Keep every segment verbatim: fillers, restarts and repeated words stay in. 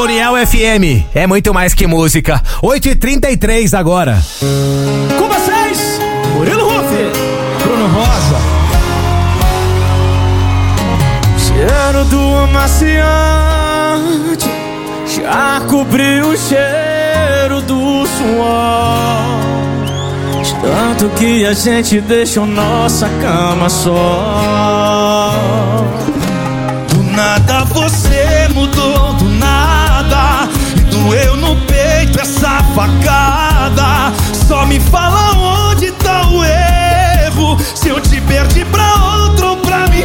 Colonial F M. É muito mais que música. oito e trinta e três agora. Com vocês, Murilo Rufi, Bruno Rosa. Cheiro do amaciante já cobriu o cheiro do suor. De tanto que a gente deixou nossa cama só. Do nada você mudou, do nada, e doeu no peito essa facada. Só me fala onde tá o erro, se eu te perdi pra outro ou pra mim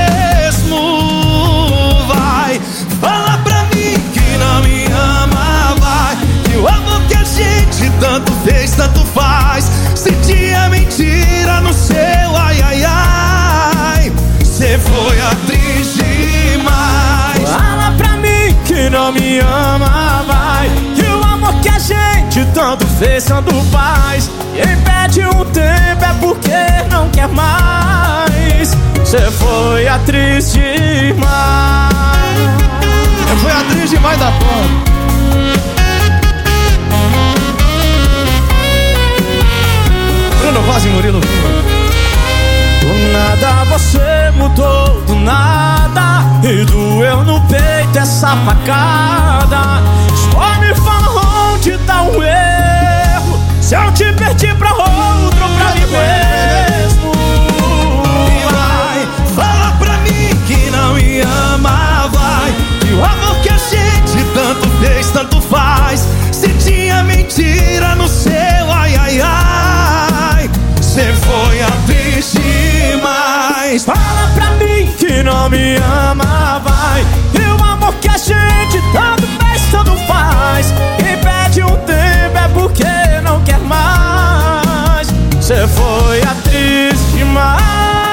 mesmo. Vai, fala pra mim que não me ama, vai, que o amor que a gente tanto fez, tanto faz. Se tinha mentira no seu ai, ai, ai, cê foi atriz demais. Fala pra mim que não me ama, vai, que o amor que a gente tanto fez, tanto faz. Quem perde um tempo é porque não quer mais. Cê foi atriz demais. Eu fui atriz demais da porra. Bruno Rosa e Murilo. Do nada você mudou, do nada, e doeu no peito essa facada. Só me fala onde tá o erro, se eu te perdi pra outro ou pra mim mesmo. E vai, fala pra mim que não me ama, vai, que o amor que a gente tanto fez, tanto faz. Se tinha mentira no seu ai, ai, ai, cê foi atriz demais. Fala pra mim que não me ama, vai, e o amor que a gente tanto fez, tanto faz. Quem perde um tempo é porque não quer mais. Cê foi atriz demais.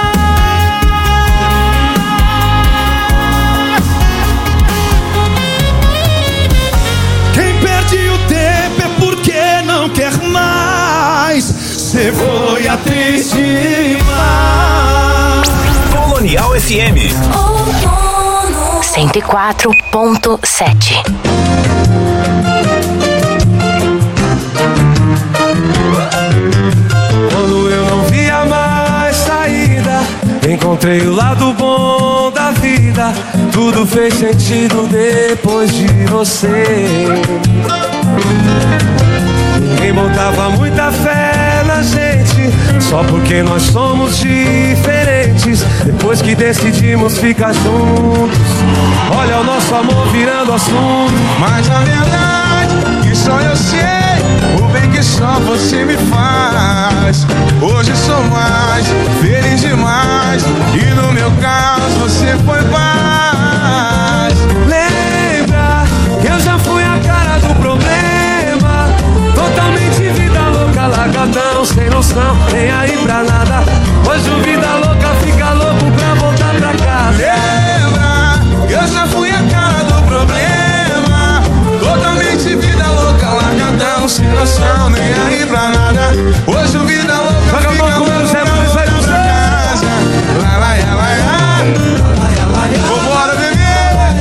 Quem perde o tempo é porque não quer mais. Cê foi atriz demais. Colonial F M cento e quatro ponto sete. Quando eu não via mais saída, encontrei o lado bom da vida. Tudo fez sentido depois de você. Ninguém botava muita fé na gente, só porque nós somos diferentes. Depois que decidimos ficar juntos, olha o nosso amor virando assunto. Mas na verdade que só eu sei o bem que só você me faz. Hoje sou mais feliz demais, e no meu caso você foi paz. Lembra que eu já fui a cara do problema, totalmente vida louca, largadão, sem noção, nem aí pra nada. Hoje o vida louca fica louco pra voltar pra casa. Lembra que eu já fui a cara do problema, totalmente vida louca, largadão, sem noção, nem aí pra nada. Hoje o vida louca fica louco pra voltar pra casa. Lá, lá, lá, lá, lá. Vambora, bebê.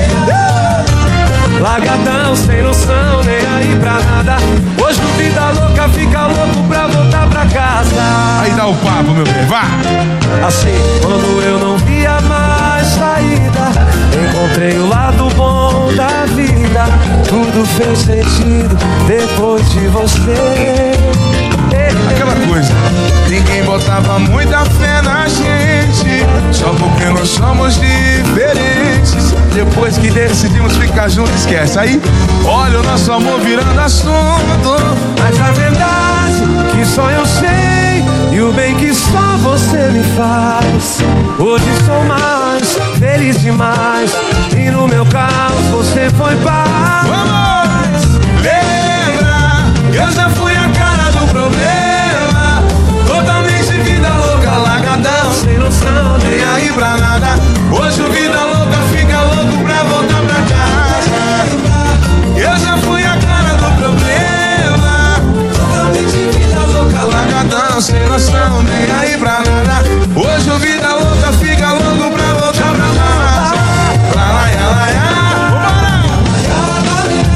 Largadão, sem noção, nem aí pra nada. Hoje o vida louca fica louco pra voltar pra casa. Aí dá o papo, meu bem, vá. Assim, quando eu não via mais saída, encontrei o lado bom da vida. Tudo fez sentido depois de você. Aquela coisa, ninguém botava muita fé na gente, só porque nós somos diferentes. Depois que decidimos ficar juntos, esquece. Aí, olha o nosso amor virando assunto. Mas a verdade que só eu sei, e o bem que só você me faz. Hoje sou mais feliz demais, e no meu caso você foi paz. Vamos! Lembra que eu já fui a cara do problema, totalmente vida louca, largadão, sem noção, nem aí pra nada. Hoje o vida louca fica louco pra voltar pra casa. Eu já fui a cara do problema, totalmente vida louca, largadão, sem noção, nem aí pra nada. Hoje o vida louca fica louco pra voltar pra casa. Lá, lá, lá, lá, lá.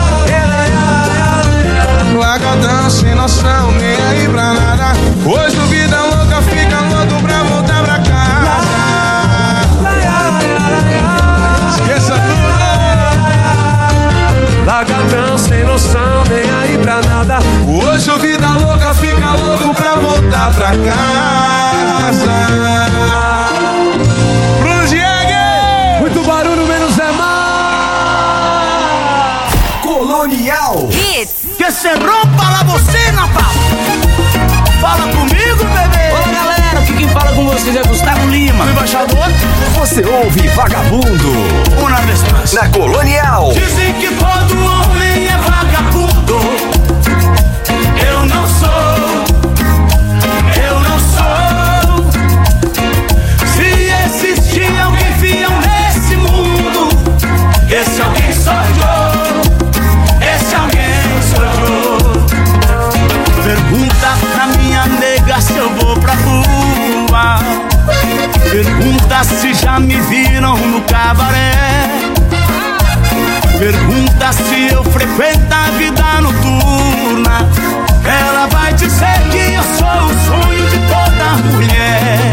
Colonial. Hits. Que se rompa la bocina, papo. Fala comigo, bebê. Olá, galera, aqui quem fala com vocês é Gustavo Lima. O embaixador. Você ouve Vagabundo. Uma vez mais. Na Colonial. Dizem que todo homem é vagabundo. Eu não sou. Eu não sou. Se existir alguém fiel nesse mundo, esse alguém sou eu. Esse alguém sou eu. Pergunta pra minha nega se eu vou pra rua. Pergunta se já me viram no cabaré. Pergunta se eu frequento a vida noturna. Ela vai dizer que eu sou o sonho de toda mulher.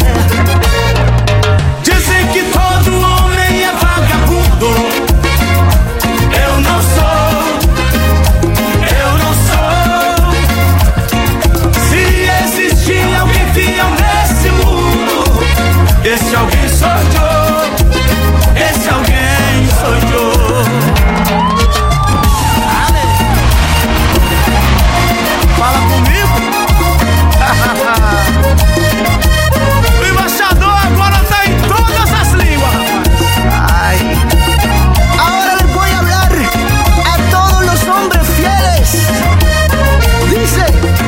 Dizem que todo homem é vagabundo. Eu não sou. Eu não sou. Se existir alguém fiel nesse mundo, esse alguém sou eu. Esse alguém sou eu. Fala comigo. O embaixador agora tá em todas as línguas, rapaz. Ay. Ahora les voy a hablar a todos los hombres fieles. Dice,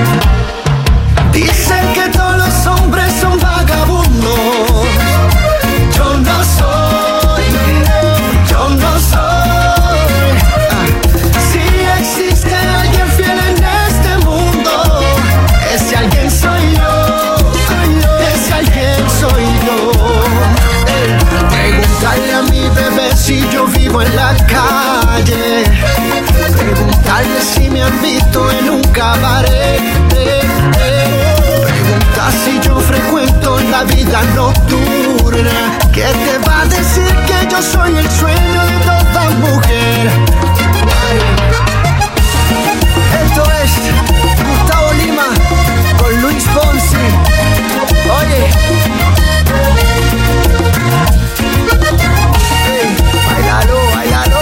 dicen que todos los hombres son vagabundos. Yo no soy, yo no soy. Ah. Si existe alguien fiel en este mundo, ese alguien soy yo, ese alguien soy yo. Eh, Preguntarle a mi bebé si yo vivo en la calle. Preguntarle si me han visto en un cabaret. Eh, eh. Pregunta si yo frecuento la vida nocturna. ¿Qué te va a decir que yo soy el sueño de toda mujer? Esto es Gustavo Lima con Luis Fonsi. Oye, hey, bailalo, bailalo.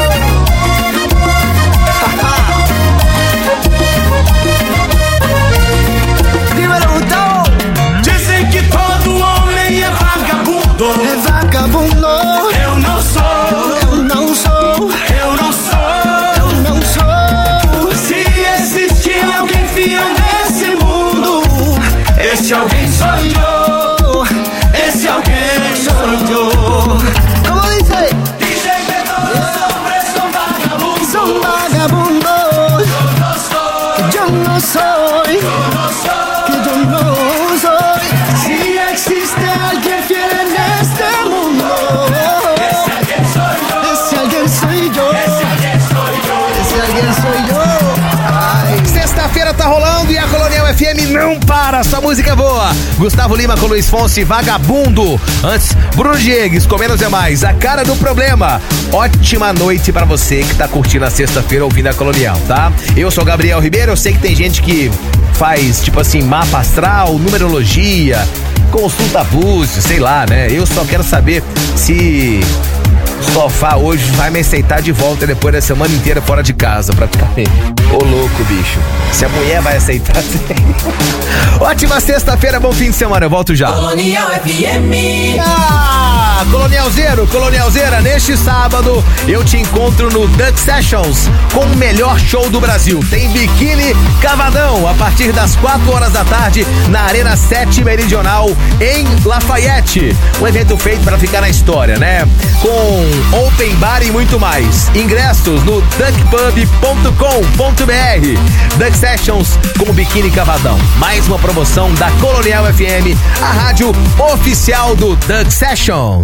Dímelo, Gustavo. Dizem que todo homem é vagabundo. Es vagabundo. Eu não sou. Eu não sou. Eu não sou. Eu não sou. Se existir alguém fiel nesse mundo, esse alguém sou eu. Esse alguém sou eu. ¿Cómo dice? Dizem que todos os hombres são vagabundos. Son vagabundos. Eu não sou. Que yo no soy. Eu não sou. Que yo no soy. Si existe alguien fiel en este mundo, Esse alguém sou eu. ese alguien soy yo. Esse alguém sou eu. Ese alguien soy yo. Ay. Sexta-feira tá rolando e a Colonial F M não para, só música boa. Gustavo Lima com Luiz Fonsi, Vagabundo. Antes, Bruno Diegues, com Menos é Mais, A Cara do Problema. Ótima noite pra você que tá curtindo a sexta-feira ouvindo a Colonial, tá? Eu sou Gabriel Ribeiro, eu sei que tem gente que faz, tipo assim, mapa astral, numerologia, consulta búzio, sei lá, né? Eu só quero saber se o sofá hoje vai me aceitar de volta depois da semana inteira fora de casa pra ficar bem. Ô louco, bicho. Se a mulher vai aceitar, ótima sexta-feira, bom fim de semana, eu volto já. Colonial F M. Ah, Colonialzeiro, Colonialzeira, neste sábado eu te encontro no Duck Sessions com o melhor show do Brasil. Tem Biquíni Cavadão a partir das quatro horas da tarde na Arena sete Meridional em Lafayette. Um evento feito para ficar na história, né? Com open bar e muito mais. Ingressos no duck pub ponto com ponto br. Duck Sessions com Biquíni Cavadão. Mais uma promoção da Colonial F M, a rádio oficial do Duck Sessions.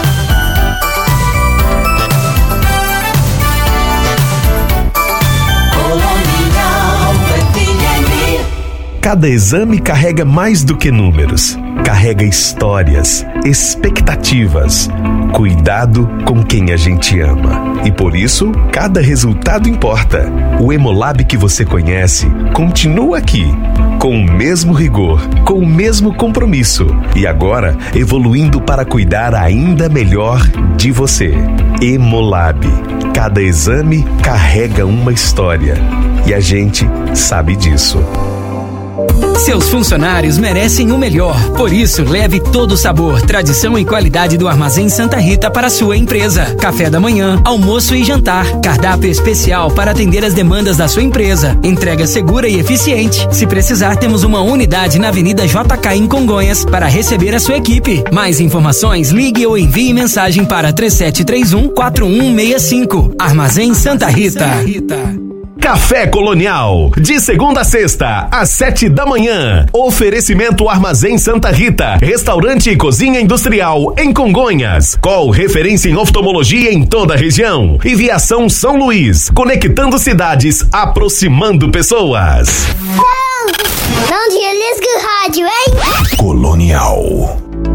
Cada exame carrega mais do que números. Carrega histórias, expectativas, cuidado com quem a gente ama. E por isso, cada resultado importa. O Hemolab que você conhece continua aqui, com o mesmo rigor, com o mesmo compromisso. E agora, evoluindo para cuidar ainda melhor de você. Hemolab. Cada exame carrega uma história e a gente sabe disso. Seus funcionários merecem o melhor. Por isso, leve todo o sabor, tradição e qualidade do Armazém Santa Rita para a sua empresa. Café da manhã, almoço e jantar. Cardápio especial para atender as demandas da sua empresa. Entrega segura e eficiente. Se precisar, temos uma unidade na Avenida J K em Congonhas para receber a sua equipe. Mais informações, ligue ou envie mensagem para três sete três um, quatro um seis cinco. Armazém Santa Rita. Café Colonial, de segunda a sexta, às sete da manhã. Oferecimento Armazém Santa Rita, restaurante e cozinha industrial em Congonhas. Call referência em oftalmologia em toda a região. E Viação São Luís, conectando cidades, aproximando pessoas. Não, não desliga o rádio, hein? Colonial.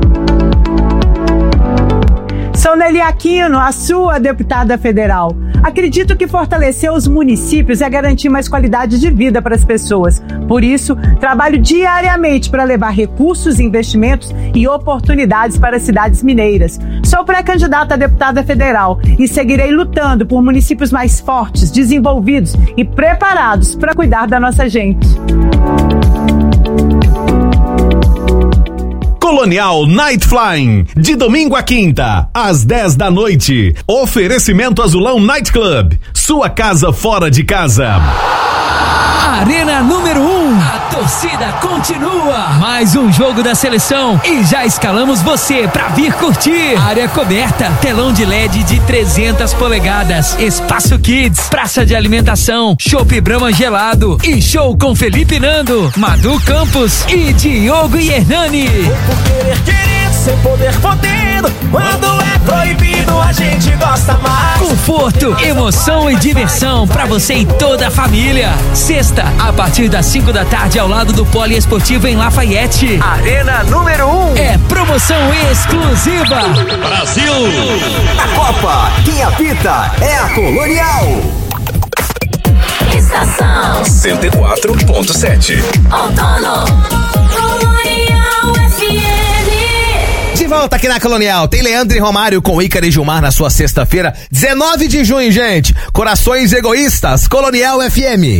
Sou Nelly Aquino, a sua deputada federal. Acredito que fortalecer os municípios é garantir mais qualidade de vida para as pessoas. Por isso, trabalho diariamente para levar recursos, investimentos e oportunidades para as cidades mineiras. Sou pré-candidata a deputada federal e seguirei lutando por municípios mais fortes, desenvolvidos e preparados para cuidar da nossa gente. Colonial Night Flying, de domingo a quinta, às dez da noite. Oferecimento Azulão Night Club, sua casa fora de casa. Arena número um, a torcida continua. Mais um jogo da seleção e já escalamos você pra vir curtir. Área coberta, telão de L E D de trezentas polegadas, espaço kids, praça de alimentação, chopp Brahma gelado e show com Felipe Nando, Madu Campos e Diogo e Hernani. Por querer, querer, sem poder, podendo. Quando é proibido, a gente gosta mais. Conforto, emoção e diversão pra você e toda a família. Sexta, a partir das cinco da tarde, ao lado do Poliesportivo em Lafayette. Arena número um. É promoção exclusiva. Brasil. A Copa, quem apita é a Colonial. Estação cento e quatro ponto sete. Outono. Colonial F M. De volta aqui na Colonial, tem Leandro e Romário com Ícaro e Gilmar na sua sexta-feira, dezenove de junho, gente. Corações Egoístas, Colonial F M.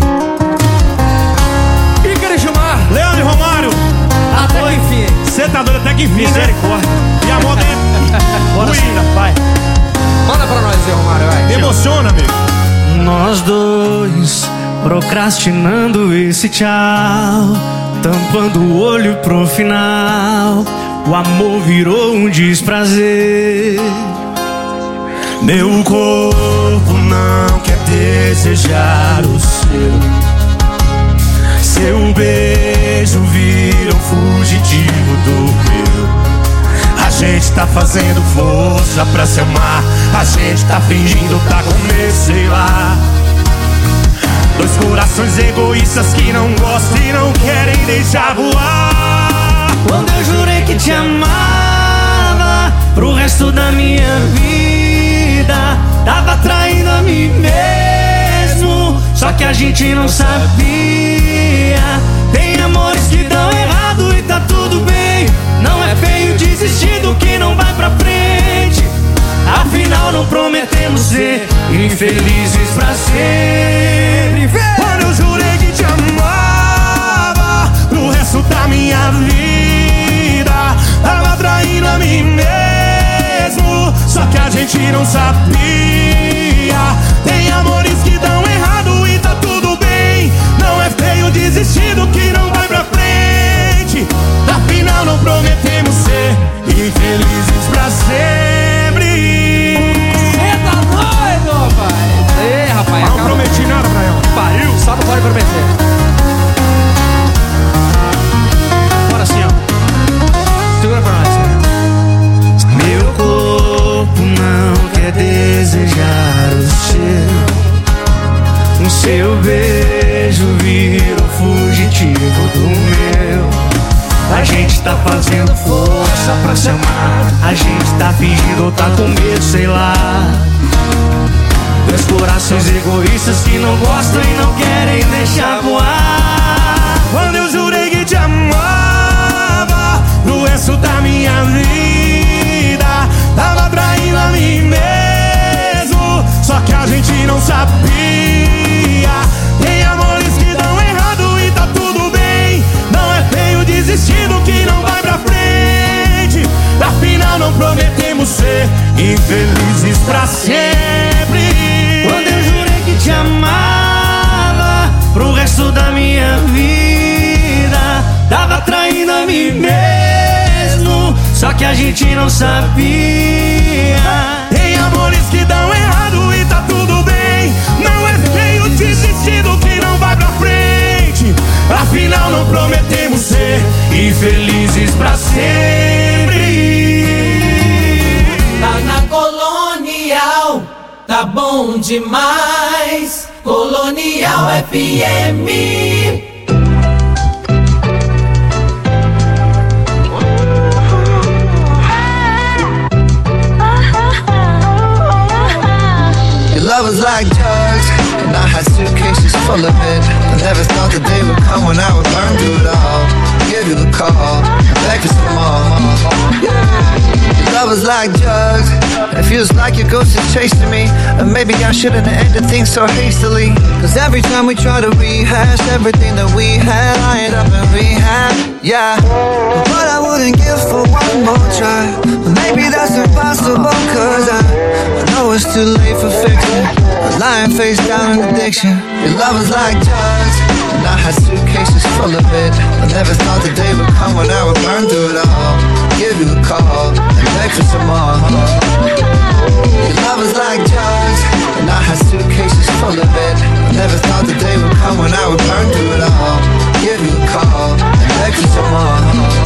Ícaro e Gilmar, Leandro e Romário. Até que enfim. Você tá doido até que enfim, misericórdia. E a moda é... Bora, vai. Manda pra nós aí, Romário, vai. Emociona, amigo. Nós dois procrastinando esse tchau, tampando o olho pro final. O amor virou um desprazer. Meu corpo não quer desejar o seu. Seu beijo vira um fugitivo do meu. A gente tá fazendo força pra se amar. A gente tá fingindo tá com medo, sei lá. Dois corações egoístas que não gostam e não querem deixar voar. Quando eu jurei que te amava pro resto da minha vida, tava traindo a mim mesmo, só que a gente não sabia. Tem amores que dão errado e tá tudo bem. Não é feio desistir do que não vai pra frente. Afinal não prometemos ser infelizes pra sempre. Quando eu jurei que te amava pro resto da minha vida, tava traindo a mim mesmo, só que a gente não sabia. Tem amores que dão errado e tá tudo bem. Não é feio desistir do que não vai pra frente. Afinal não prometemos ser infelizes pra sempre. Cê tá doido, pai? Ei, rapaz, não prometi nada pra ela. Pariu, só não pode prometer. Bora assim, ó. Segura pra nós, né? Meu corpo não quer desejar o seu. O seu beijo vira um fugitivo do meu. A gente tá fazendo força pra se amar. A gente tá fingindo ou tá com medo, sei lá. Dois corações egoístas que não gostam e não querem deixar voar. Quando eu jurei que te amava pro resto da minha vida, tava traindo a mim mesmo, só que a gente não sabia. Tem amores que dão errado e tá tudo bem. Não é feio desistindo que não vai pra frente. Afinal não prometemos ser infelizes pra sempre. Tá na Colonial, tá bom demais. Colonial F M. Love was like drugs, and I had suitcases full of it. I never thought the day would come when I would burn through it all. Give you a call, beg for some more. Yeah. Love was like drugs, and it feels like your ghost is chasing me. And maybe I shouldn't have ended things so hastily. Cause every time we try to rehash everything that we had, I end up in rehab, yeah. But I wouldn't give for one more try. But maybe that's impossible, cause I, I know it's too late for fixing. Lying face down in addiction. Your love was like drugs, and I had suitcases full of it. I never thought the day would come when I would burn through it all. Give you a call and beg for some more. Your love was like drugs, and I had suitcases full of it. I never thought the day would come when I would burn through it all. Give you a call and beg for some more.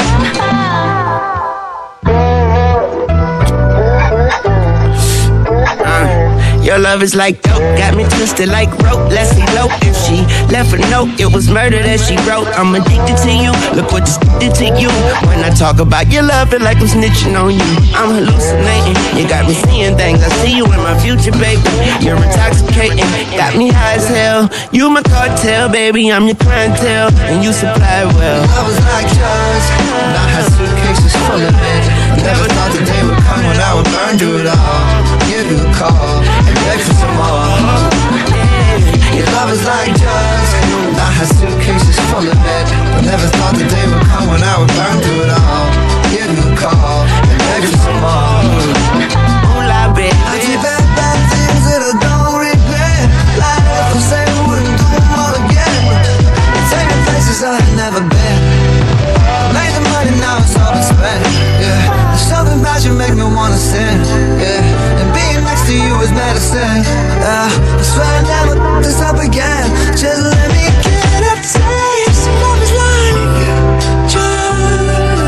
Your love is like dope, got me twisted like rope. Let's elope. If she left a note, it was murder that she wrote. I'm addicted to you, look what this did to you. When I talk about your love, feel like I'm snitching on you. I'm hallucinating, you got me seeing things. I see you in my future, baby. You're intoxicating, got me high as hell. You my cartel, baby, I'm your clientele, and you supply well. Love was like drugs, and I had suitcases full of it. I never thought the day would come when I would burn through it all. Give you a call and beg for some more. Your love is like drugs, and I had suitcases full of it. I never thought the day would come when I would burn through it all. Give you a call and beg for some more. Moolah, baby. I did bad, bad things that I don't regret. Like if I say I wouldn't do them all again. Take me places I had never been. Made the money, now it's all been spent. Yeah, there's something about you make me wanna sin. Yeah, and being next to you is medicine. Uh, I swear I never f*** this up again. Just let me get a taste. Love is like drugs.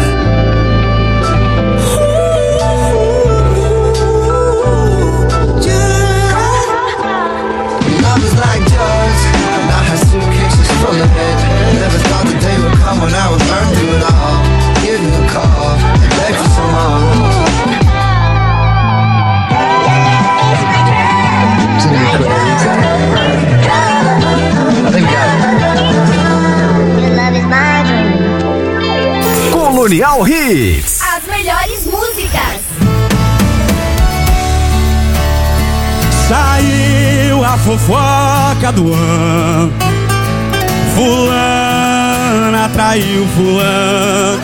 Love is like drugs, and I had suitcases full of it. Never thought the day would come when I would burn through it all. Give you a call and beg for some more. Colonial Hits. As melhores músicas. Saiu a fofoca do ano. Fulana traiu fulano.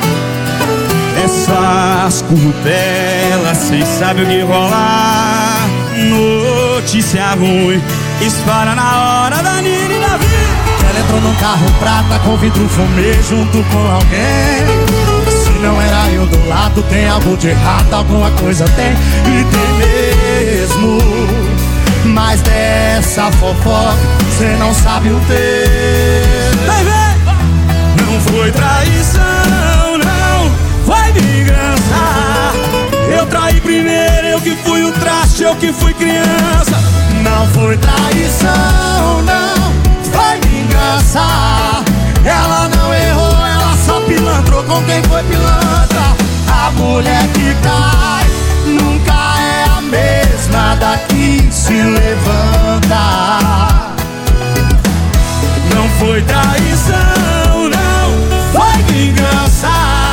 Essas currupelas, cês sabem o que rolar. Notícia ruim, espalha na hora da Nina e da vida. Ela entrou num carro prata com vidro fumê junto com alguém. Se não era eu do lado, tem algo de errado, alguma coisa tem, e tem mesmo. Mas dessa fofoca, cê não sabe o texto. Vai ver! Não foi traição, não, foi vingança. Eu traí primeiro, eu que fui o traste, eu que fui criança. Não foi traição, não, foi vingança. Ela não errou, ela só pilantrou com quem foi pilantra. A mulher que cai nunca é a mesma da que se levanta. Não foi traição, não, foi vingança.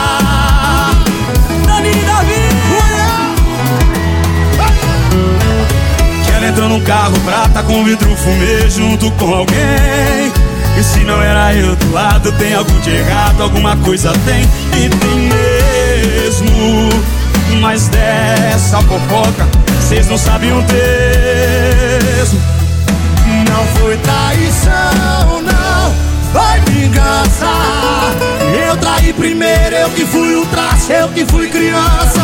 Dani Davi. Que ela entrou num carro prata com vidro fumê junto com alguém. E se não era eu do lado, tem algo de errado, alguma coisa tem, e tem mesmo. Mas dessa fofoca, cês não sabem o texto. Não foi traição, não, foi vingança. Eu traí primeiro, eu que fui o traste, eu que fui criança.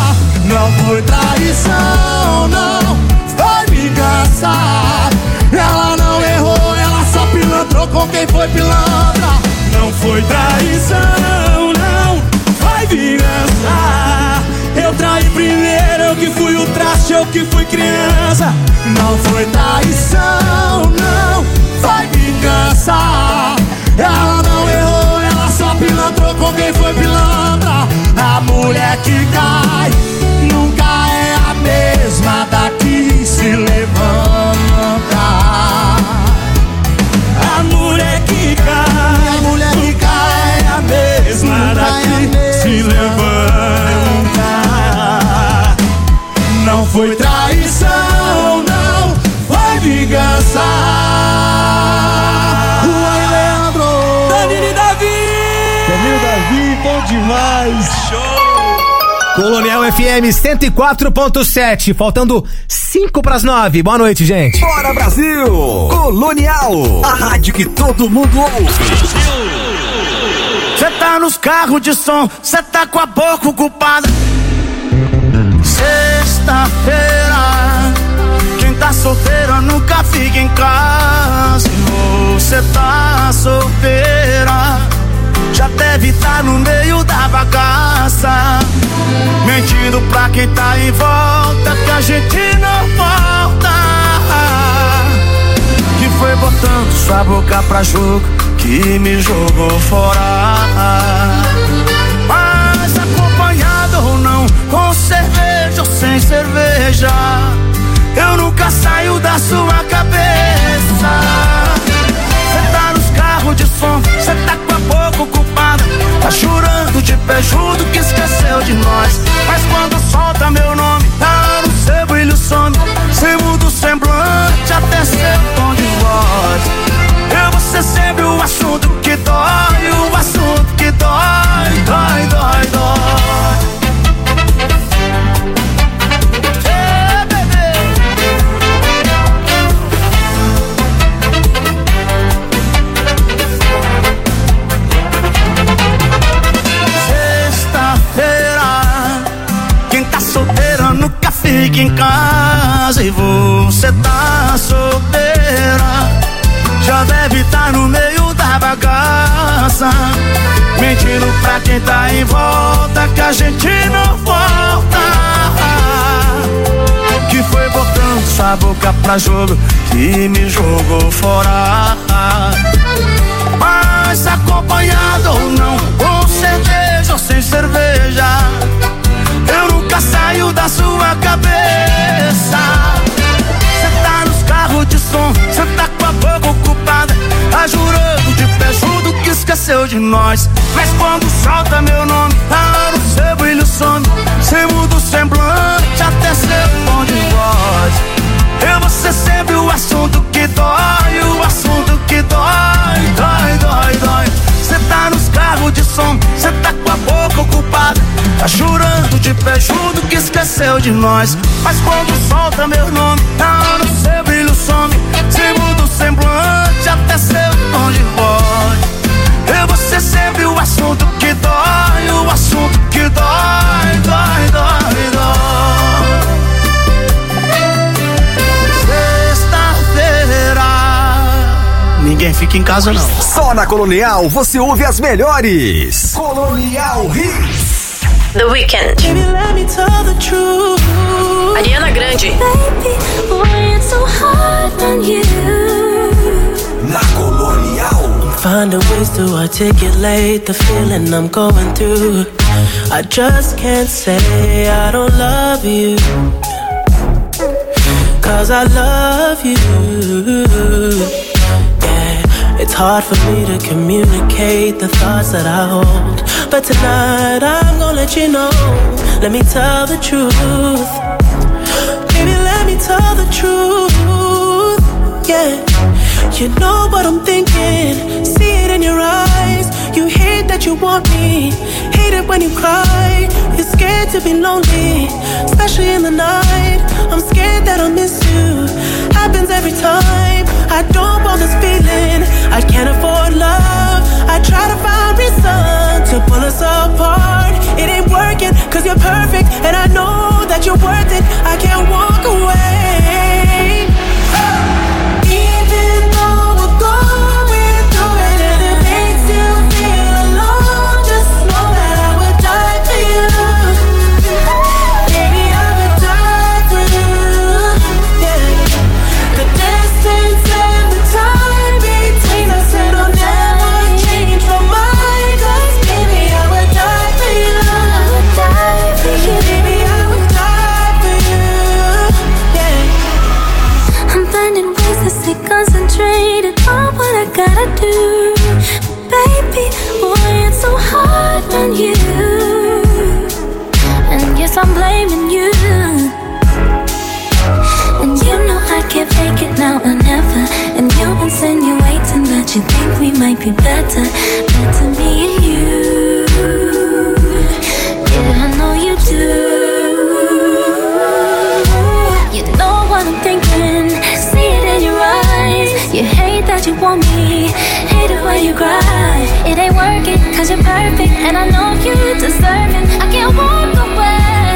foi traição, não foi vingança. Ela não errou, ela só pilantrou com quem foi pilantra. Não foi traição, não foi vingança. Eu traí primeiro, eu que fui o traste, eu que fui criança. Não foi traição, não foi vingança. Ela não errou, ela só pilantrou com quem foi pilantra. A mulher que cai nunca é a mesma da que se levanta. A mulher que cai, a mulher que cai é a mesma da que se levanta. Não foi traição, não foi vingança. Uai, Leandro! Danilo Davi! Danilo Davi, bom demais! Show! Colonial F M cento e quatro ponto sete, faltando cinco pras nove. Boa noite, gente. Bora, Brasil! Colonial, a rádio que todo mundo ouve. Cê tá nos carros de som, cê tá com a boca ocupada. Sexta-feira, quem tá solteira nunca fica em casa. Você tá solteira, já deve tá no meio da bagaça, mentindo pra quem tá em volta que a gente não volta. Que foi botando sua boca pra jogo que me jogou fora. Mas acompanhado ou não, com cerveja ou sem cerveja, eu nunca saio da sua cabeça. Cê tá nos carros de som, cê tá com a boca ocupada, tá chorando de pé junto que esqueceu de nós. Mas quando solta meu nome, tá no seu brilho some, cê muda o semblante até seu tom de voz. Eu vou ser sempre o assunto que dói, o assunto que dói, dói, dói, dói. Hey, bebê. Sexta-feira, quem tá solteira nunca fica em casa. E você tá solteira, já deve tá no meio da bagaça, mentindo pra quem tá em volta que a gente não volta. Que foi botando sua boca pra jogo que me jogou fora. Mas acompanhado ou não, com cerveja ou sem cerveja, eu nunca saio da sua cabeça. Cê tá nos carros de som, cê tá com a boca ocupada, tá jurando de pé junto que esqueceu de nós. Mas quando solta meu nome, tá no seu brilho some, cê muda o semblante até seu tom de voz. Eu vou ser sempre o assunto que dói, o assunto que dói, dói, dói, dói. Cê tá nos carros de som, cê tá com a boca ocupada, tá jurando de pé junto que esqueceu de nós. Mas quando solta meu nome, tá no seu brilho some, cê muda o semblante até seu tom de voz. Eu vou ser sempre o assunto que dói, o assunto que dói, dói, dói, dói. Sexta-feira, ninguém fica em casa não. Só na Colonial você ouve as melhores. Colonial Hits. The Weeknd. Baby, let me tell the truth. Ariana Grande. Baby, boy, it's so hard on you. Na Colonial. Finding ways to articulate the feeling I'm going through. I just can't say I don't love you, 'cause I love you. Yeah, it's hard for me to communicate the thoughts that I hold, but tonight I'm gonna let you know. Let me tell the truth. Baby, let me tell the truth. Yeah, you know what I'm thinking, see it in your eyes. You hate that you want me, hate it when you cry. You're scared to be lonely, especially in the night. I'm scared that I'll miss you, happens every time. I don't want this feeling, I can't afford love. I try to find reason to pull us apart. It ain't working, 'cause you're perfect, and I know that you're me concentrated on what I gotta do. Baby, boy, it's so hard on you. And yes, I'm blaming you. And you know I can't fake it now or never. And you insinuating that you think we might be better. Better me and you. Yeah, I know you do. You know what I'm thinking. See it in your eyes. You hate that you want me. Hate it when you cry. It ain't working cause you're perfect. And I know you deserve it. I can't walk away.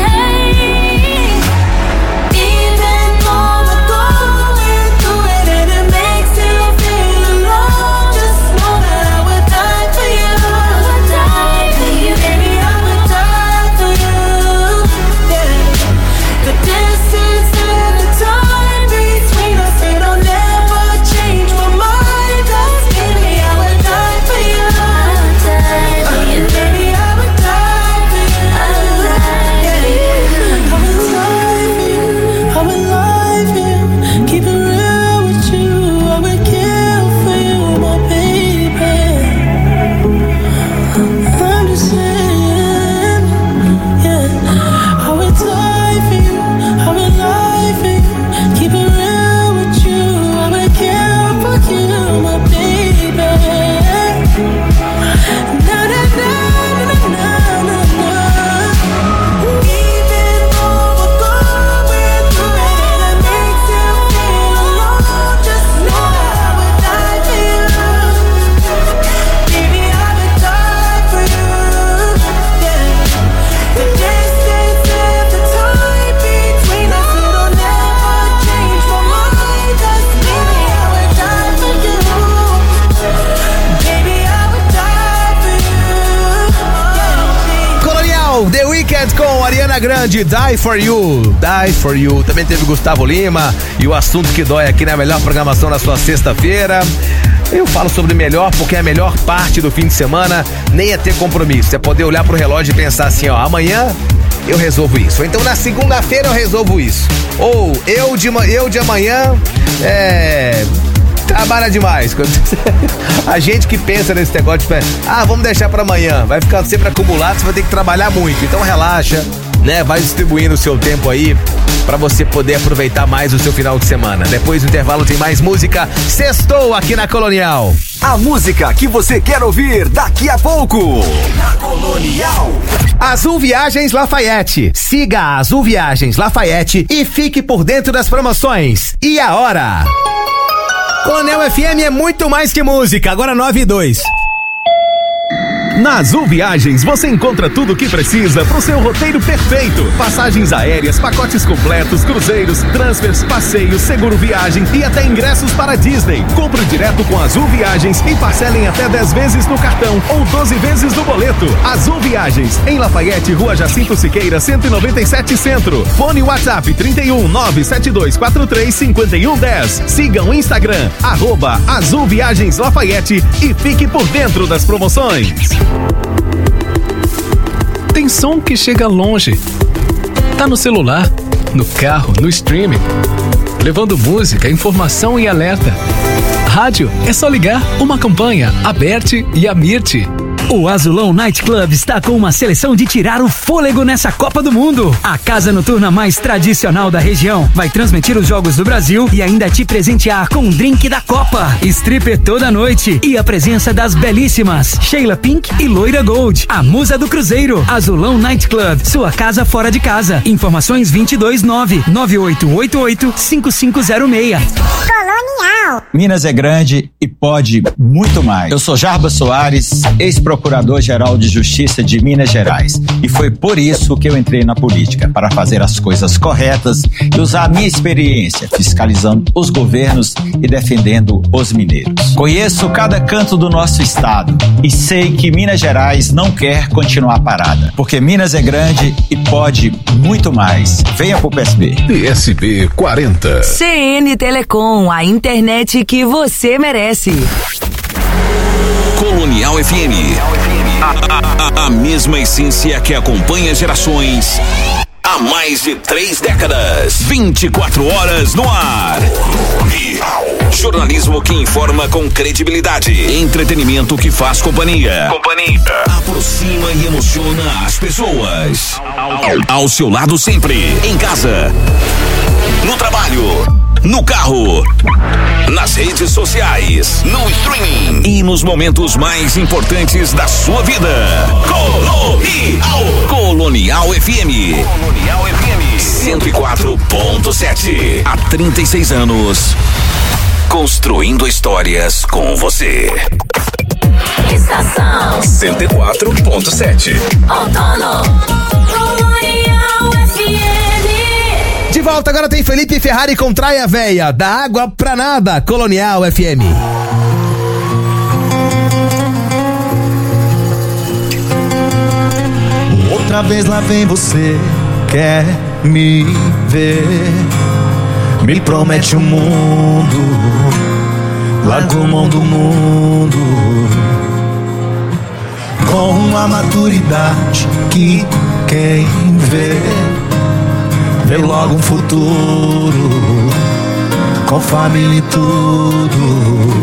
Com Ariana Grande, Die For You, Die For You. Também teve Gustavo Lima e o assunto que dói aqui na melhor programação da sua sexta-feira. Eu falo sobre melhor porque é a melhor parte do fim de semana nem é ter compromisso, é poder olhar pro relógio e pensar assim, ó, amanhã eu resolvo isso, ou então na segunda-feira eu resolvo isso, ou eu de, eu de amanhã é... trabalha demais. A gente que pensa nesse negócio de, ah, vamos deixar pra amanhã, vai ficar sempre acumulado, você vai ter que trabalhar muito. Então relaxa, né? Vai distribuindo o seu tempo aí pra você poder aproveitar mais o seu final de semana. Depois do intervalo tem mais música. Sextou aqui na Colonial. A música que você quer ouvir daqui a pouco. Na Colonial. Azul Viagens Lafayette. Siga a Azul Viagens Lafayette e fique por dentro das promoções. E a hora? Colonial F M é muito mais que música, agora nove e dois. Na Azul Viagens você encontra tudo o que precisa para o seu roteiro perfeito. Passagens aéreas, pacotes completos, cruzeiros, transfers, passeios, seguro viagem e até ingressos para Disney. Compre direto com Azul Viagens e parcelem até dez vezes no cartão ou doze vezes no boleto. Azul Viagens, em Lafayette, Rua Jacinto Siqueira, cento e noventa e sete Centro. Fone WhatsApp trinta e um, nove sete dois quatro três cinco um um zero. Siga o Instagram, arroba Azul Viagens Lafayette e fique por dentro das promoções. Tem som que chega longe. Tá no celular, no carro, no streaming, levando música, informação e alerta. Rádio é só ligar. Uma campanha, Aberte e Amirte. O Azulão Night Club está com uma seleção de tirar o fôlego nessa Copa do Mundo. A casa noturna mais tradicional da região vai transmitir os jogos do Brasil e ainda te presentear com um drink da Copa, stripper toda noite e a presença das belíssimas Sheila Pink e Loira Gold, a musa do Cruzeiro. Azulão Night Club, sua casa fora de casa. Informações vinte e dois nove nove oito oito oito cinco cinco zero seis. Colonial. Minas é grande e pode muito mais. Eu sou Jarba Soares, ex-procurador-geral de Justiça de Minas Gerais. E foi por isso que eu entrei na política, para fazer as coisas corretas e usar a minha experiência fiscalizando os governos e defendendo os mineiros. Conheço cada canto do nosso estado e sei que Minas Gerais não quer continuar parada, porque Minas é grande e pode muito mais. Venha pro P S B. P S B quarenta. C N Telecom, a internet que você merece. Colonial F M. A, a, a mesma essência que acompanha gerações há mais de três décadas. vinte e quatro horas no ar. Jornalismo que informa com credibilidade. Entretenimento que faz companhia. Companhia. Aproxima e emociona as pessoas. Ao seu lado sempre. Em casa. No trabalho. No carro. Nas redes sociais. No streaming. E nos momentos mais importantes da sua vida. Colonial. Colonial F M. Colonial F M. cento e quatro ponto sete. Há trinta e seis anos. Construindo histórias com você. Estação cento e quatro ponto sete. Outono. Colonial F M. De volta, agora tem Felipe Ferrari com Traia Véia. Da água pra nada. Colonial F M. Outra vez lá vem você, quer me ver, me promete o mundo, largou mão do mundo, com uma maturidade que quem vê, vê logo um futuro, com família e tudo.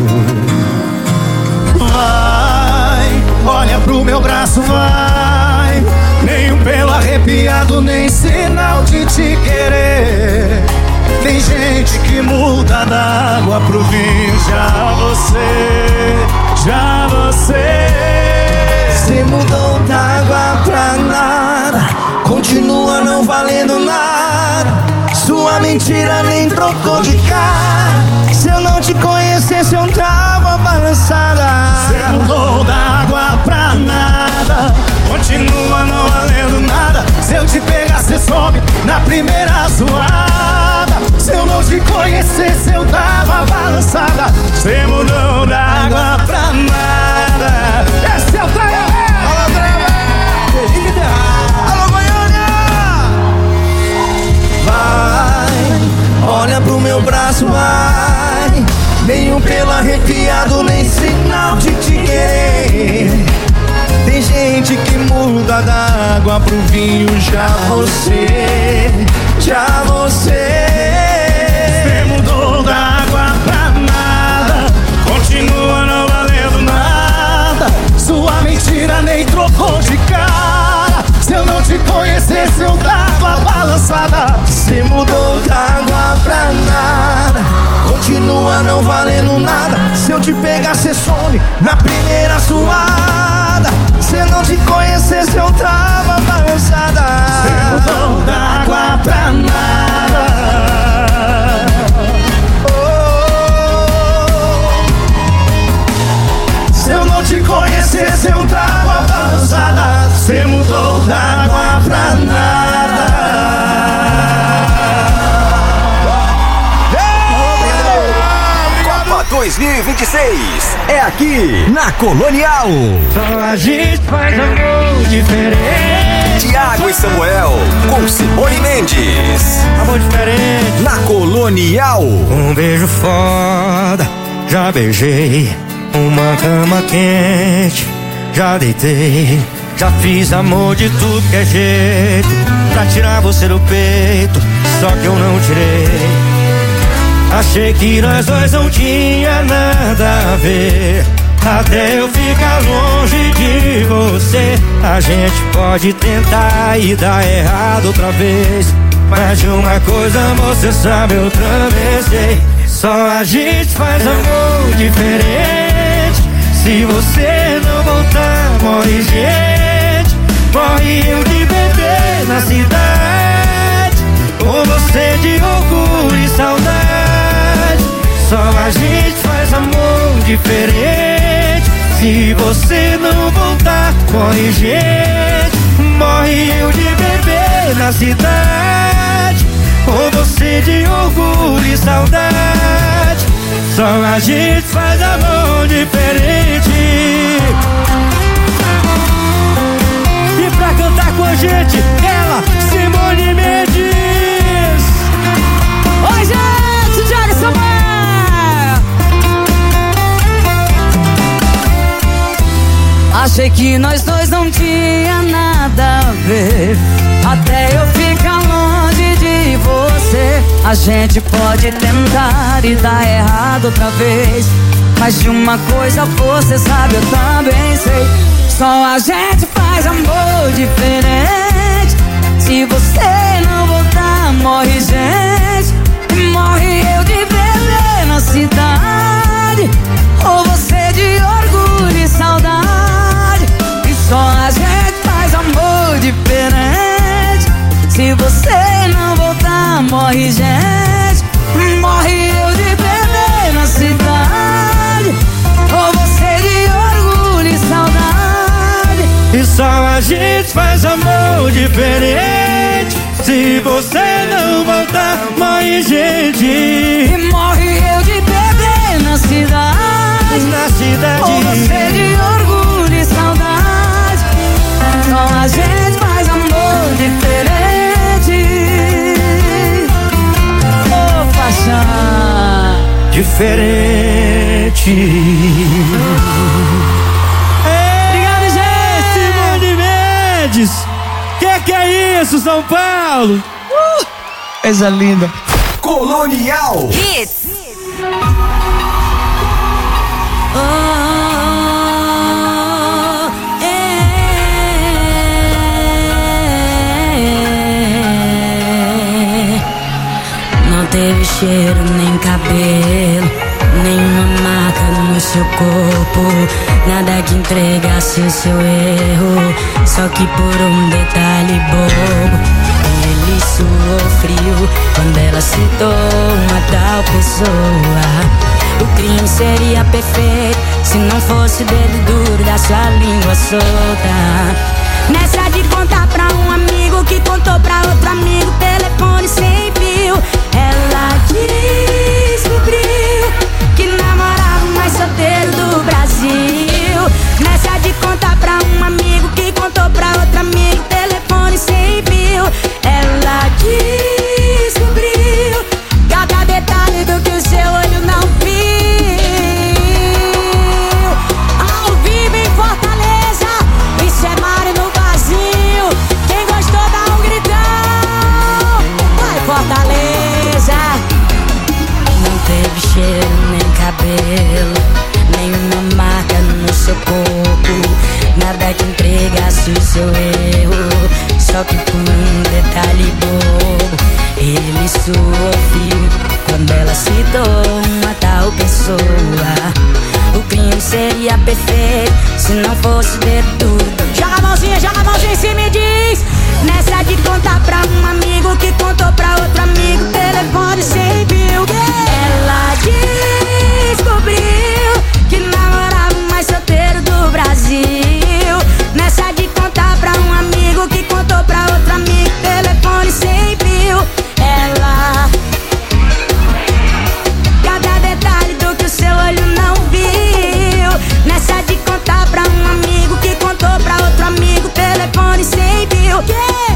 Vai, olha pro meu braço, vai, nem um pelo arrepiado, nem sinal de te querer. Tem gente que muda da água pro vinho, já você, já você. Se mudou da água pra nada, continua não valendo nada. Sua mentira nem trocou de cara. Se eu não te conhecesse eu tava balançada. Você mudou da água pra nada, continua não valendo nada. Se eu te pegar cê some na primeira zoada. Se eu não te conhecesse eu tava balançada. Você mudou da água pra nada. Esse é o Traia Véia. Alô, Traia Véia. Alô, Goiânia. Vai, olha pro meu braço, vai, nenhum pelo arrepiado, nem sinal de te querer. Tem gente que muda da água pro vinho, já você, já você. Você mudou da água pra nada, continua não valendo nada. Sua mentira nem trocou de cara. Se eu não te conhecesse eu tava balançada. Você mudou da água pra nada, continua não valendo nada. Se eu te pegar cê some na primeira suada. Se eu não te conhecesse eu tava balançada. Você mudou da água pra nada. Oh, se eu não te conhecesse eu tava balançada. Você mudou da água pra nada. dois mil e vinte e seis é aqui na Colonial. Só a gente faz amor diferente. Tiago e Samuel com Simone Mendes. Amor diferente na Colonial. Um beijo foda, já beijei. Uma cama quente, já deitei. Já fiz amor de tudo que é jeito, pra tirar você do peito, só que eu não tirei. Achei que nós dois não tinha nada a ver, até eu ficar longe de você. A gente pode tentar e dar errado outra vez, mas de uma coisa você sabe, eu também sei. Só a gente faz amor diferente. Se você não voltar, morre gente. Morre eu de bebê na cidade, com você de orgulho e saudade. Só a gente faz amor diferente. Se você não voltar, morre gente. Morre eu de bebê na cidade, com você de orgulho e saudade. Só a gente faz amor diferente. E pra cantar com a gente, ela, Simone Mendes. Oi, gente, Thiago Samuel. Achei que nós dois não tinha nada a ver, até eu ficar longe de você. A gente pode tentar e dar errado outra vez, mas de uma coisa você sabe, eu também sei. Só a gente faz amor diferente. Se você não voltar, morre gente. Morre eu de beber na cidade, ou você de orgulho e saudade. E só a gente faz amor diferente. Se você não voltar, morre gente. Morre eu de beber na cidade, ou você de orgulho e saudade. E só a gente faz amor diferente. Se você não voltar, morre gente. E morre eu de beber na cidade, na cidade, ou você de orgulho e saudade. Só a gente faz amor diferente. Oh, paixão diferente. Obrigado, gente. Simone Mendes. Que que é isso, São Paulo? Uh, coisa linda. Colonial Hits. Oh, é. Não teve cheiro nem cabelo, nenhuma marca no seu corpo, nada que entregasse o seu erro, só que por um detalhe bobo. Ele suou frio quando ela citou uma tal pessoa. O crime seria perfeito se não fosse o dedo duro da sua língua solta. Nessa de contar pra um amigo que contou pra outro amigo, telefone sem fio, ela descobriu que namorava o mais solteiro do Brasil. Nessa de contar pra um amigo que contou pra outro amigo, telefone sem fio, ela descobriu cada detalhe do que o seu olho não viu. Ao vivo em Fortaleza, isso é Mário no vazio. Quem gostou dá um gritão. Vai Fortaleza. Não teve cheiro nem cabelo, nenhuma marca no seu corpo, nada que entregasse o seu erro, só que por um detalhe bobo. Ele suou frio quando ela citou uma tal pessoa. O crime seria perfeito se não fosse dedo duro. Joga a mãozinha, joga a mãozinha em cima e diz. Nessa de contar pra um amigo que contou pra outro amigo, telefone sem fio. Ela descobriu que namorava o mais solteiro do Brasil. Nessa de contar pra um amigo que contou pra outro amigo, telefone sem fio. Ela, cada detalhe do que o seu olho não viu. Nessa de contar pra um amigo que contou pra outro amigo, telefone sem fio. Yeah.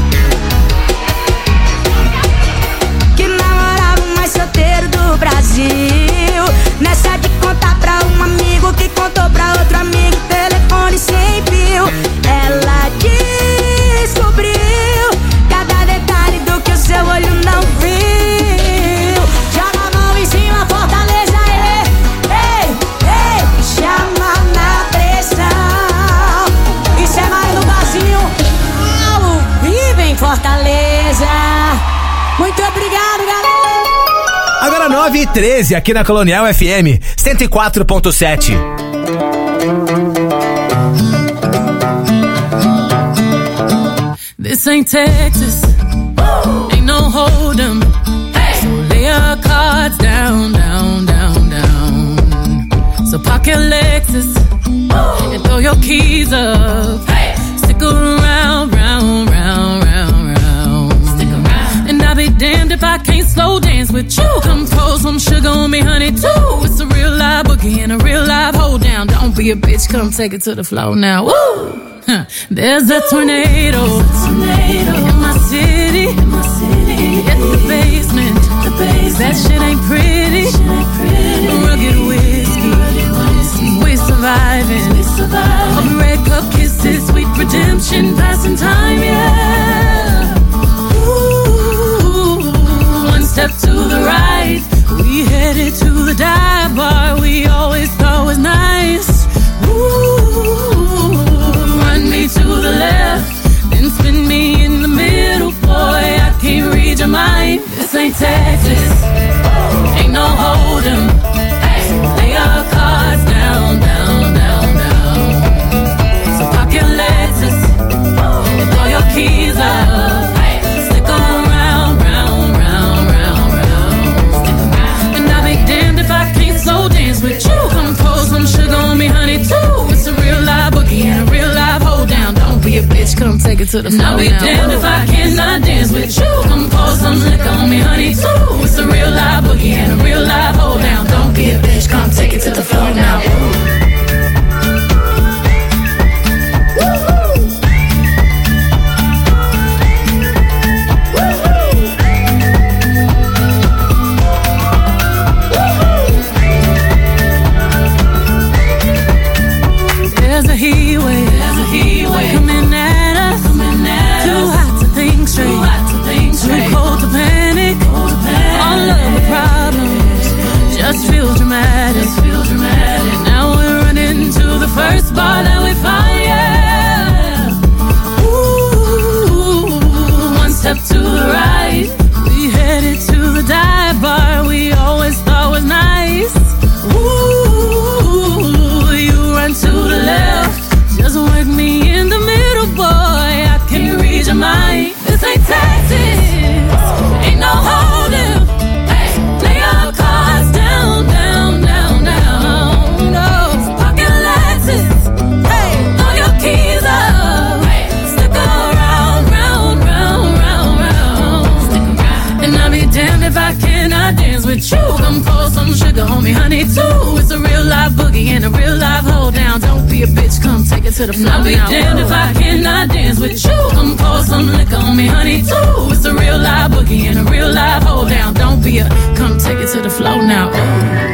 Que namorava o mais solteiro do Brasil. Nessa de contar pra um amigo que contou pra outro amigo, telefone sem fio. Ela descobriu cada detalhe do que o seu olho não viu. Joga a mão em cima, Fortaleza, ei, ei, ei, chama na pressão. Isso é mais no vazio, ao vivo em Fortaleza. Muito obrigado, galera. Agora nove e treze aqui na Colonial F M cento e quatro ponto sete. This ain't Texas, ain't no hold'em. So lay your cards down, down, down, down. So park your Lexus and throw your keys up. Stick around, round, round, round, round. Stick around. And I'll be damned if I can't slow dance with you. Come pour some sugar on me, honey, too. It's a real live boogie and a real live hold down. Don't be a bitch, come take it to the floor now. Woo! Huh. There's a tornado, tornado in my city, in my city. Hit the basement, the basement. That shit ain't pretty, shit ain't pretty. Rugged whiskey, rugged whiskey. We surviving, we surviving. Of red cup kisses, sweet redemption, passing time, yeah. Ooh, one step to to the dive bar we always thought was nice. Ooh, run me to the left, then spin me in the middle. Boy, I can't read your mind. This ain't Texas, ain't no hold'em. Hey, lay your cards down, down, down, down. So park your Lexus and throw your keys up. Hey, stick 'em round, round, round, round, round. And I'll be damned if I can't slow dance with you. Come pour some sugar on me, honey, too. It's a real live boogie and a real live hold down. Don't be a bitch, come take it to the floor. I'll be damned if I cannot dance with you. Come pour some liquor on me, honey, too. It's a real live boogie and a real live hold down. Don't be a bitch, come take it to the floor now. There's a heat wave, there's a heat wave coming at us, coming at too us. Hot to think straight, too hot to think straight, too cold to panic, cold to panic. All of the problems just feel dramatic, just feel dramatic. Now we're running to the first bar that we find, yeah. Ooh, one step to the right, we headed to the dive bar we always thought was nice. Ooh, you run to the left, just work me in the middle, boy. I can't read your mind. This ain't Texas, ain't no hold'em. Hey, lay your cards down, down, down, down. No, pocket Lexus. Hey, throw your keys up. Hey, stick around, round, round, round, round. Stick around. And I'll be damned if I cannot dance with you. Come pour some sugar on me, honey, too. It's a real live boogie and a real live hold down. Don't be a bitch, come take it to the floor. I'll be damned if I cannot dance with you. Come pour some liquor on me, honey, too. It's a real live boogie and a real live hold down. Don't be a, come take it to the floor now. Ooh.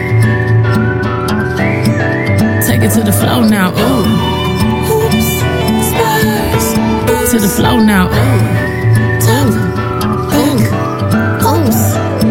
Take it to the floor now. Ooh. Oops, spurs. To the floor now. Ooh. Tap, think, oops.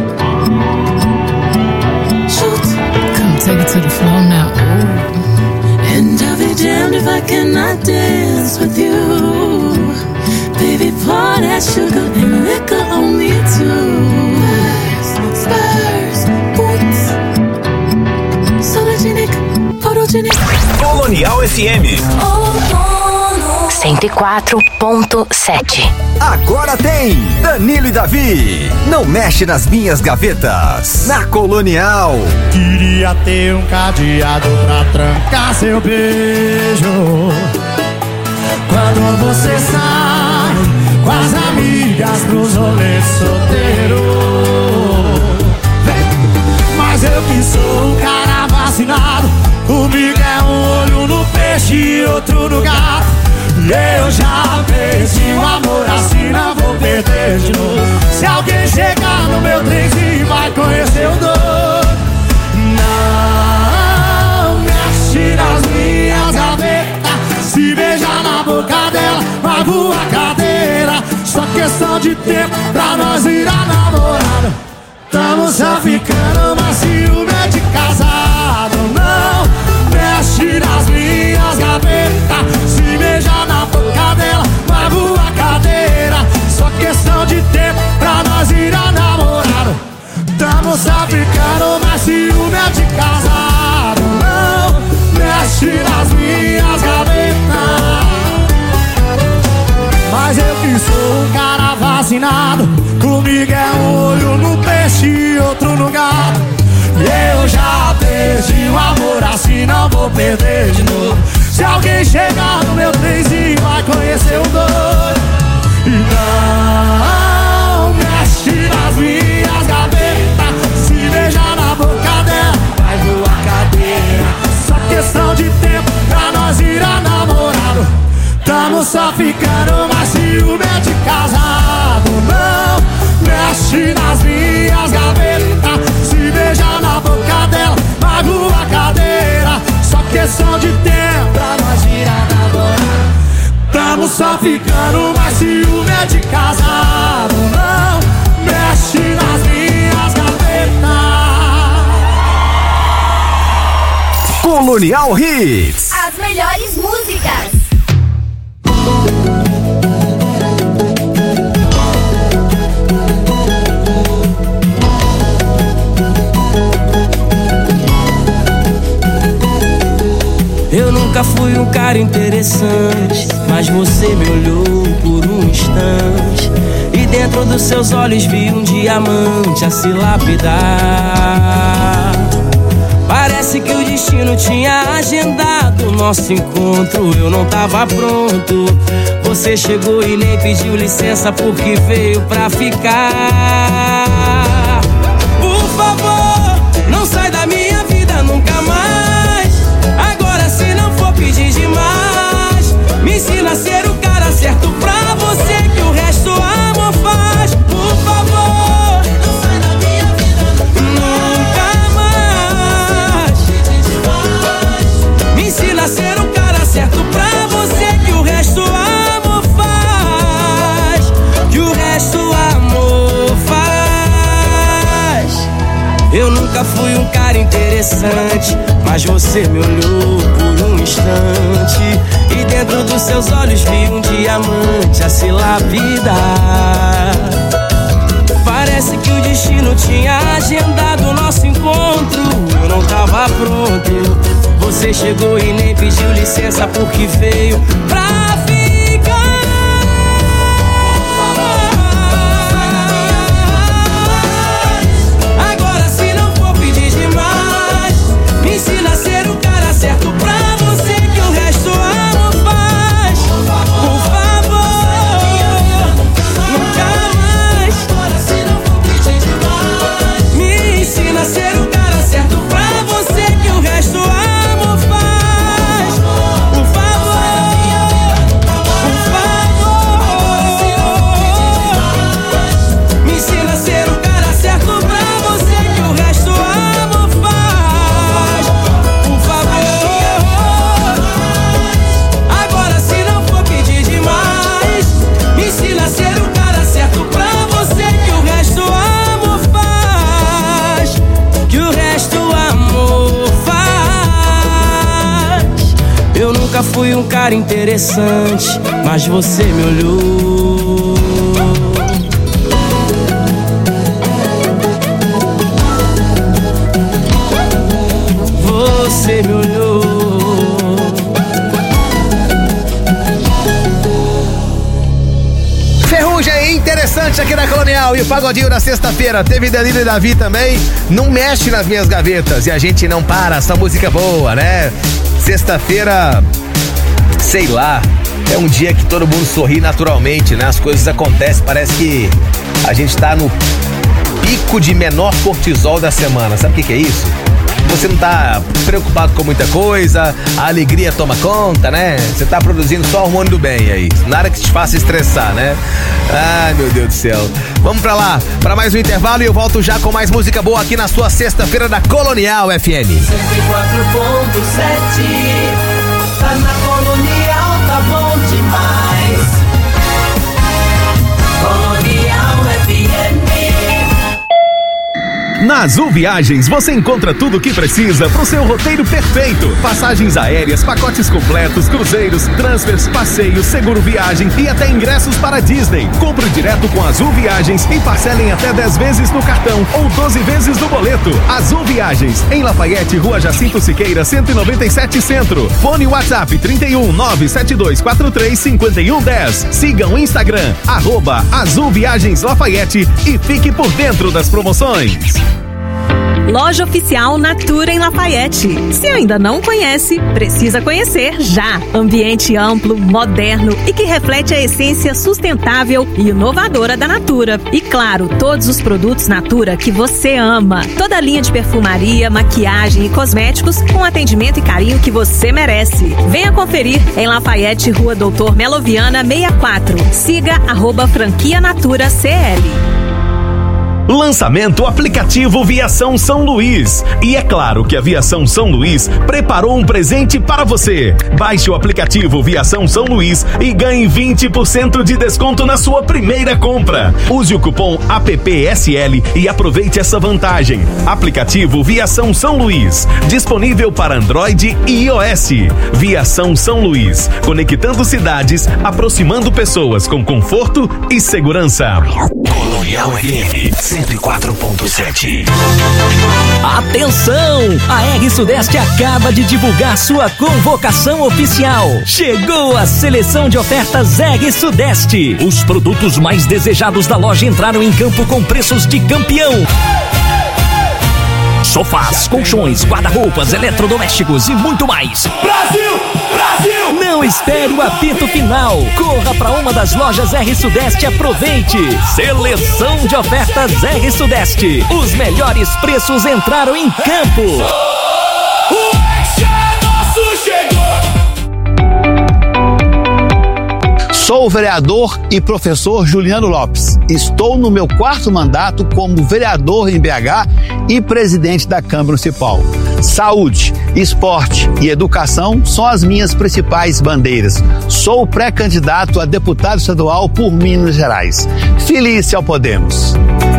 Shoot, come take it to the floor now. Ooh. And I'll be damned if I cannot dance with you. Baby, pour that sugar and liquor on me too. Spurs, spurs, boots. Sologenic, photogenic. Colonial F M cento e quatro ponto sete. Agora tem Danilo e Davi. Não mexe nas minhas gavetas. Na Colonial. Queria ter um cadeado pra trancar seu beijo. Quando você sai com as amigas pros rolês solteiro. Vem. Mas eu que sou um cara vacinado. Comigo é um olho no peixe e outro no gato. E eu já perdi o amor assim, não vou perder de novo. Se alguém chegar no meu trenzinho vai conhecer o doido. Não mexe nas minhas gavetas. Se beijar na boca dela vai voar cadeira. Só questão de tempo pra nós virar namorada. Tamo só ficando, mas ciúme é de casado. Não mexe nas minhas gavetas. Se beijar na boca dela vai voar cadeira. Só questão de tempo pra nós virar namorado. Tamo só ficando, mas ciúme é de casado. Não mexe nas minhas gavetas. Mas eu que sou um cara vacinado. Comigo é um olho no peixe e outro no gato. E eu já perdi o amor assim, não vou perder de novo. Se alguém chegar no meu trenzinho vai conhecer o doido. E não mexe nas minhas gavetas. Se beijar na boca dela vai voar cadeira. Só questão de tempo pra nós virar namorado. Tamo só ficando, mas ciúme é de casado. Não mexe nas minhas gavetas. Se beijar na boca dela vai voar cadeira. Só questão de tempo pra nós virar namorado. Tamo só ficando, mas ciúme é de casado. Não mexe nas minhas gavetas. Colonial Hits. As melhores músicas. Eu nunca fui um cara interessante, mas você me olhou por um instante e dentro dos seus olhos vi um diamante a se lapidar. Parece que o destino tinha agendado o nosso encontro. Eu não tava pronto. Você chegou e nem pediu licença porque veio pra ficar. Por favor, não sai da minha vida nunca mais. Agora se não for pedir demais, me ensina a ser o cara certo pra você, que o resto o amor faz. Por favor, não sai da minha vida nunca mais. Me ensina a ser o cara certo pra você, que o resto o amor faz. Que o resto o amor faz. Eu nunca fui um cara interessante, mas você me olhou por um instante e dentro dos seus olhos vi um diamante a se lapidar. Parece que o destino tinha agendado o nosso encontro. Eu não tava pronto. Você chegou e nem pediu licença porque veio pra ficar. Agora se não for pedir demais, me ensina a ser o cara certo pra você, que o resto o amor faz. Por favor, nunca mais. Agora se não for pedir demais, me ensina a ser o cara certo pra você, que o resto o amor faz. Por favor, por favor, me ensina a ser o cara certo pra você, que o resto o amor faz. Por favor, agora se não for pedir demais, me ensina a ser o cara certo pra você, que o resto o amor faz. Que o resto o amor faz. Eu nunca fui um cara interessante, mas você me olhou. Você me olhou. Ferrugem é interessante aqui na Colonial. E o pagodinho da sexta-feira teve Danilo e Davi também. Não mexe nas minhas gavetas. E a gente não para, essa música é boa, né? Sexta-feira, sei lá, é um dia que todo mundo sorri naturalmente, né? As coisas acontecem, parece que a gente tá no pico de menor cortisol da semana. Sabe o que que é isso? Você não tá preocupado com muita coisa, a alegria toma conta, né? Você tá produzindo só hormônio do bem aí, nada que te faça estressar, né? Ai, meu Deus do céu. Vamos pra lá, pra mais um intervalo e eu volto já com mais música boa aqui na sua sexta-feira da Colonial F M. cento e quatro ponto sete, tá na Colonial, tá bom demais. Colonial F M. Na Azul Viagens você encontra tudo o que precisa para o seu roteiro perfeito. Passagens aéreas, pacotes completos, cruzeiros, transfers, passeios, seguro viagem e até ingressos para Disney. Compre direto com Azul Viagens e parcelem até dez vezes no cartão ou doze vezes no boleto. Azul Viagens, em Lafayette, Rua Jacinto Siqueira, cento e noventa e sete Centro. Fone WhatsApp trinta e um, nove sete dois quatro três cinco um um zero. Siga o Instagram, arroba Azul Viagens Lafayette e fique por dentro das promoções. Loja Oficial Natura em Lafayette. Se ainda não conhece, precisa conhecer já. Ambiente amplo, moderno e que reflete a essência sustentável e inovadora da Natura. E claro, todos os produtos Natura que você ama. Toda a linha de perfumaria, maquiagem e cosméticos com atendimento e carinho que você merece. Venha conferir em Lafayette, Rua Doutor Meloviana sessenta e quatro. Siga arroba franquia Natura C L. Lançamento aplicativo Viação São Luís. E é claro que a Viação São Luís preparou um presente para você. Baixe o aplicativo Viação São Luís e ganhe vinte por cento de desconto na sua primeira compra. Use o cupom A P P S L e aproveite essa vantagem. Aplicativo Viação São Luís, disponível para Android e iOS. Viação São Luís, conectando cidades, aproximando pessoas com conforto e segurança. Colonial F M cento e quatro ponto sete. Atenção! A R Sudeste acaba de divulgar sua convocação oficial. Chegou a seleção de ofertas R Sudeste. Os produtos mais desejados da loja entraram em campo com preços de campeão. Sofás, colchões, guarda-roupas, eletrodomésticos e muito mais. Brasil! Brasil! Não espere o apito final. Corra para uma das lojas R Sudeste e aproveite. Seleção de ofertas R Sudeste. Os melhores preços entraram em campo. O Ex é nosso, chegou! Sou o vereador e professor Juliano Lopes. Estou no meu quarto mandato como vereador em B H e presidente da Câmara Municipal. Saúde, esporte e educação são as minhas principais bandeiras. Sou pré-candidato a deputado estadual por Minas Gerais. Feliz ao Podemos.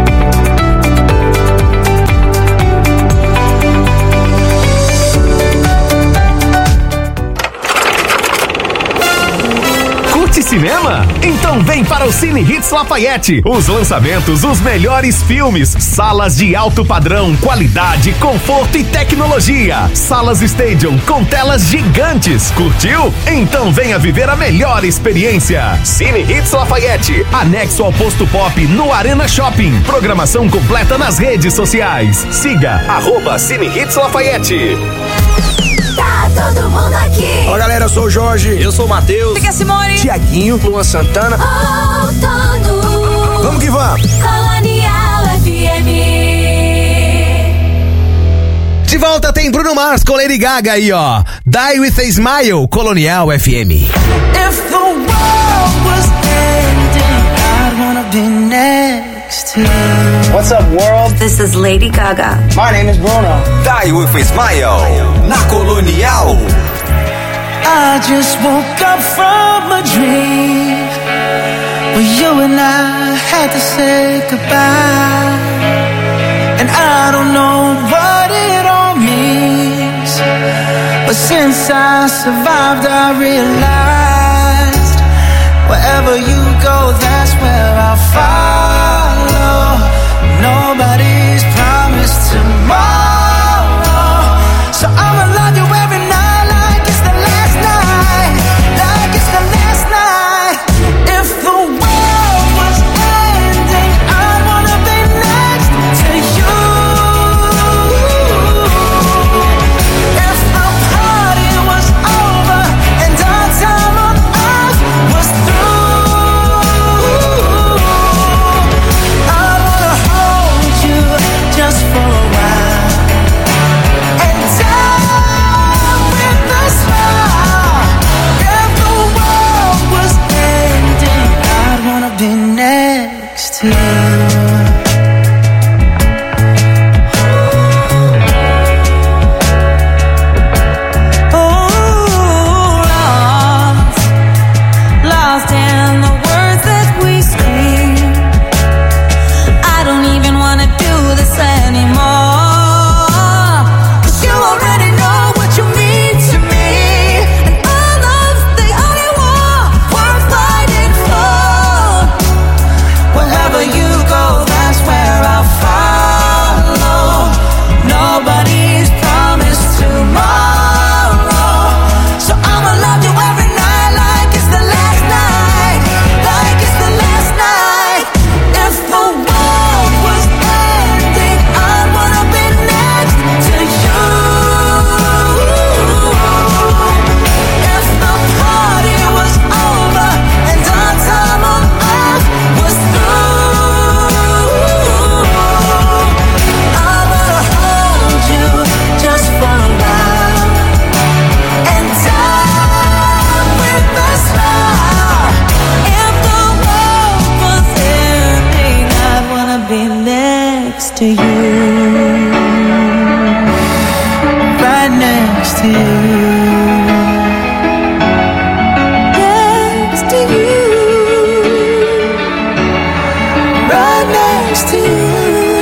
Cinema? Então vem para o Cine Hits Lafayette. Os lançamentos, os melhores filmes, salas de alto padrão, qualidade, conforto e tecnologia. Salas Stadium com telas gigantes. Curtiu? Então venha viver a melhor experiência. Cine Hits Lafayette, anexo ao Posto Pop no Arena Shopping. Programação completa nas redes sociais. Siga arroba Cine Hits Lafayette. Tá todo mundo aqui. Olá galera, eu sou o Jorge. Eu sou o Matheus. Fica Simone. Tiaguinho. Luan Santana. Outono. Vamos que vamos. Colonial F M. De volta tem Bruno Mars com Lady Gaga aí, ó. Die With a Smile, Colonial F M. If the world was ending, I'd wanna be next to you. What's up, world? This is Lady Gaga. My name is Bruno. Die With a Smile, na Colonial. I just woke up from a dream where you and I had to say goodbye. And I don't know what it all means, but since I survived I realized wherever you go, that's where I'll follow. Nobody's promised tomorrow, so I'ma love you every night like it's the last night, like it's the last night. If the world was ending, I'd wanna be next to you. If the party was over and our time on earth was through, I'd wanna hold you just for a while. to you. Next to you. Right next to you.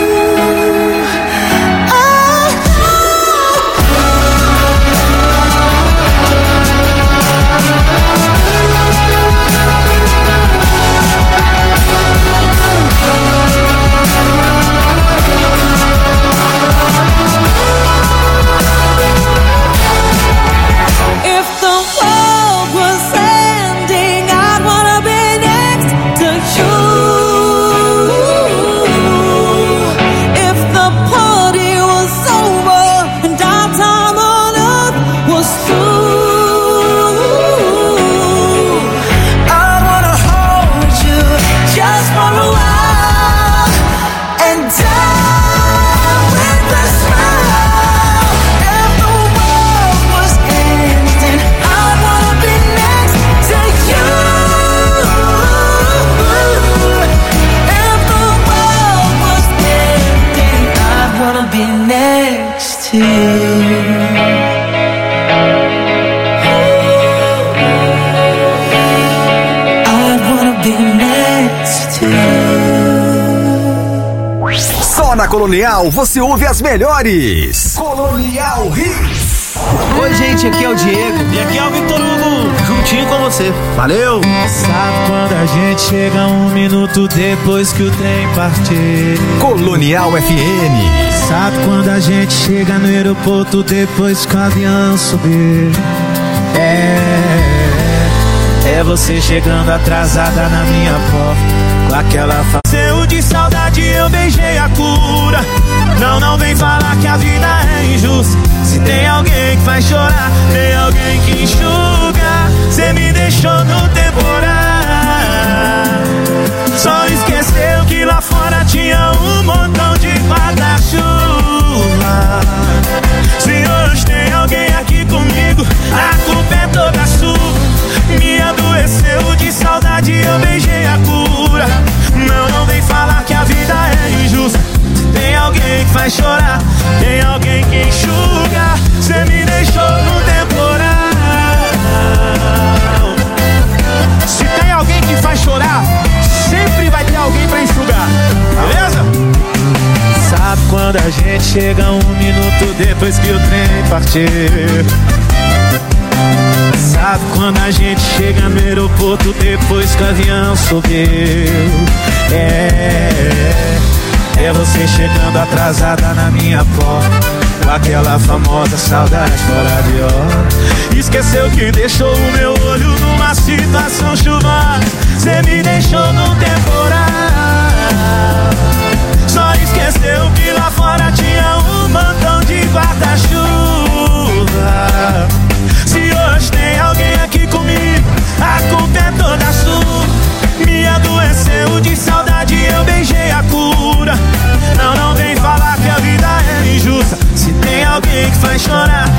Na Colonial você ouve as melhores. Colonial Hits. Oi, gente, aqui é o Diego. E aqui é o Vitor Hugo, juntinho com você. Valeu! Sabe quando a gente chega um minuto depois que o trem partir? Colonial F M. Sabe quando a gente chega no aeroporto depois que o avião subir? É, é você chegando atrasada na minha porta. Com aquela Seu de saudade eu beijei a cura. Não, não vem falar que a vida é injusta. Se tem alguém que faz chorar, tem alguém que enxuga. Cê me deixou no temporal. Só esqueceu que lá fora tinha um montão de guarda-chuva. Se hoje tem alguém aqui comigo, a culpa é toda sua. Me adoeceu de saudade, eu beijei a cura. Não, não vem falar que a vida é injusta. Tem alguém que faz chorar, tem alguém que enxuga. Cê me deixou no temporal. Se tem alguém que faz chorar, sempre vai ter alguém pra enxugar. Beleza? Sabe quando a gente chega um minuto depois que o trem partiu? Sabe quando a gente chega no aeroporto depois que o avião subiu? É, é você chegando atrasada na minha porta, com aquela famosa saudade fora de hora. Esqueceu que deixou o meu olho numa situação chuvosa. Cê me deixou no temporal. Só esqueceu que lá fora tinha um montão de guarda-chuva. Se hoje tem alguém aqui comigo, a culpa é toda sua. Me adoeceu de saudade, eu beijei a cura. Não, não vem falar que a vida é injusta. Se tem alguém que faz chorar,